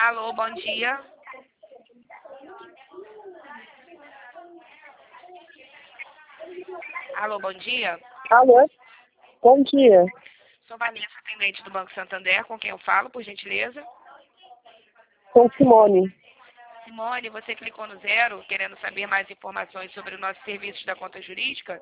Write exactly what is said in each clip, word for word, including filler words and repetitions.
Alô, bom dia. Alô, bom dia. Alô, bom dia. Sou Vanessa, atendente do Banco Santander, com quem eu falo, por gentileza. Com Simone. Simone, você clicou no zero, querendo saber mais informações sobre os nossos serviços da conta jurídica?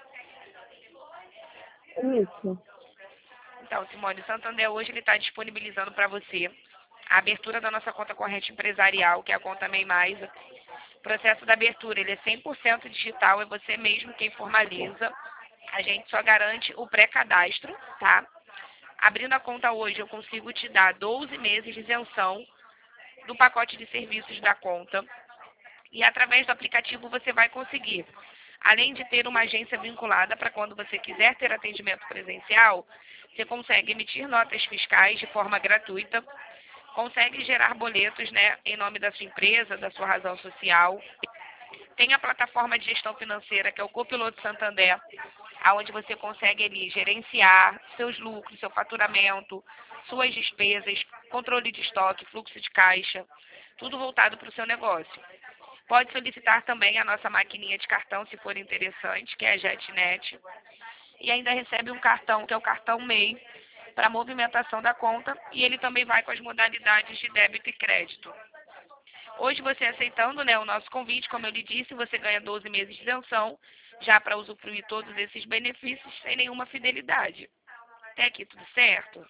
Isso. Então, Simone, o Santander hoje ele está disponibilizando para você a abertura da nossa conta corrente empresarial, que é a conta MEI Mais. O processo da abertura ele é cem por cento digital, é você mesmo quem formaliza. A gente só garante o pré-cadastro, tá? Abrindo a conta hoje, eu consigo te dar doze meses de isenção do pacote de serviços da conta. E através do aplicativo você vai conseguir, além de ter uma agência vinculada para quando você quiser ter atendimento presencial, você consegue emitir notas fiscais de forma gratuita, consegue gerar boletos, né, em nome da sua empresa, da sua razão social. Tem a plataforma de gestão financeira, que é o Copiloto Santander, onde você consegue ali gerenciar seus lucros, seu faturamento, suas despesas, controle de estoque, fluxo de caixa, tudo voltado para o seu negócio. Pode solicitar também a nossa maquininha de cartão, se for interessante, que é a JetNet. E ainda recebe um cartão, que é o cartão MEI, para movimentação da conta, e ele também vai com as modalidades de débito e crédito. Hoje, você aceitando, né, o nosso convite, como eu lhe disse, você ganha doze meses de isenção, já para usufruir todos esses benefícios sem nenhuma fidelidade. Até aqui tudo certo?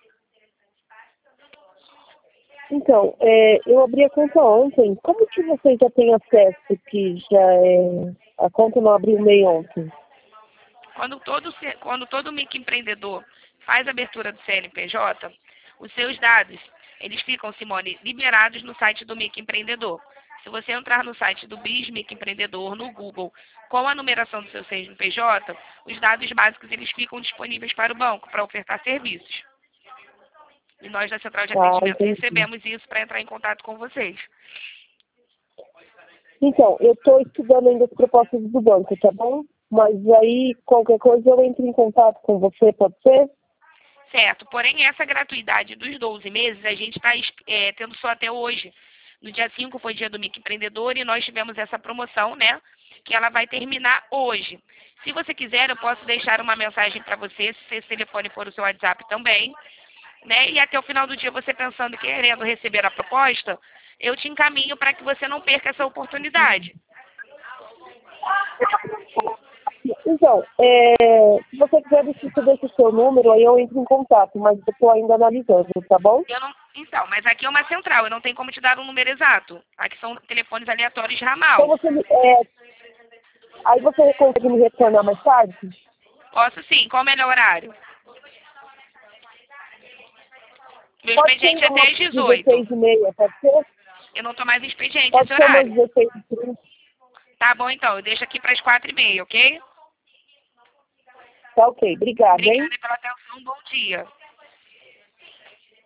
Então, é, eu abri a conta ontem. Como que vocês já têm acesso que já é... A conta não abriu MEI ontem? Quando todo, quando todo microempreendedor faz a abertura do C N P J, os seus dados, eles ficam, Simone, liberados no site do microempreendedor. Se você entrar no site do BIS Microempreendedor, no Google, com a numeração do seu C N P J, os dados básicos eles ficam disponíveis para o banco, para ofertar serviços. E nós, da Central de Ah, Atendimento, entendi. recebemos isso para entrar em contato com vocês. Então, eu estou estudando ainda as propostas do banco, tá bom? Mas aí, qualquer coisa, eu entro em contato com você, pode ser? Certo, porém essa gratuidade dos doze meses a gente está é, tendo só até hoje. No dia cinco foi dia do microempreendedor e nós tivemos essa promoção, né? Que ela vai terminar hoje. Se você quiser, eu posso deixar uma mensagem para você, se esse telefone for o seu WhatsApp também, né? E até o final do dia, você pensando, querendo receber a proposta, eu te encaminho para que você não perca essa oportunidade. Então, é, se você quiser, você deixa o seu número, aí eu entro em contato, mas eu estou ainda analisando, tá bom? Eu não, então, mas aqui é uma central, eu não tenho como te dar um número exato. Aqui são telefones aleatórios de ramal. Então você, me- é, aí você consegue me retornar mais tarde? Posso sim, qual o melhor horário? Meu Pode expediente ser é até às umas dezoito. dezesseis e meia, pode ser? Eu não tô mais em expediente Pode esse ser umas horário. dezesseis e trinta. Tá bom então, eu deixo aqui para as quatro e meia, ok? Tá ok, obrigada, hein? Obrigada pela atenção, bom dia.